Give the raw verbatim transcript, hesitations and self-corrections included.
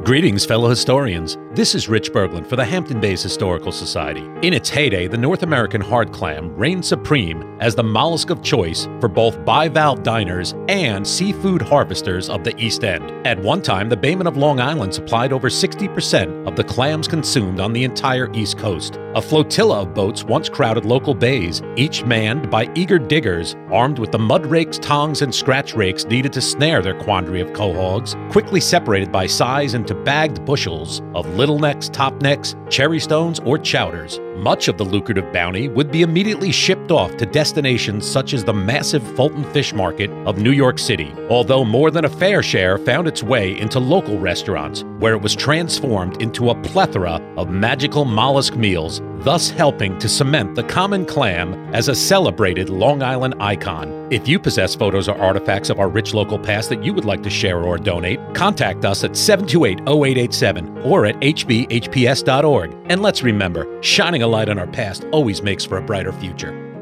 Greetings, fellow historians. This is Rich Berglund for the Hampton Bays Historical Society. In its heyday, the North American hard clam reigned supreme as the mollusk of choice for both bivalve diners and seafood harvesters of the East End. At one time, the Baymen of Long Island supplied over sixty percent of the clams consumed on the entire East Coast. A flotilla of boats once crowded local bays, each manned by eager diggers armed with the mud rakes, tongs, and scratch rakes needed to snare their quandary of quahogs, quickly separated by size into bagged bushels of little necks, top necks, cherry stones, or chowders. Much of the lucrative bounty would be immediately shipped off to destinations such as the massive Fulton Fish Market of New York City, although more than a fair share found its way into local restaurants, where it was transformed into a plethora of magical mollusk meals, thus helping to cement the common clam as a celebrated Long Island icon. If you possess photos or artifacts of our rich local past that you would like to share or donate, contact us at seven two eight, zero eight eight seven or at h b h p s dot org. And let's remember, shining a light on our past always makes for a brighter future.